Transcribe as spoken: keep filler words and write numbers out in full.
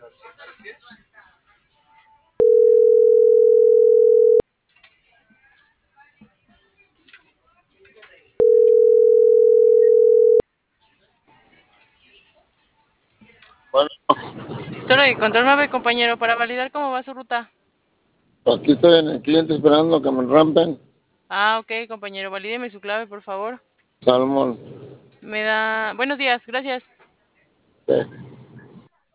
Bueno, Torre de control nueve, compañero, para validar cómo va su ruta. aquí estoy en el cliente esperando que me rampen. Ah, ok, compañero, valídeme su clave, por favor. Salmón. Me da... Buenos días, gracias. Sí.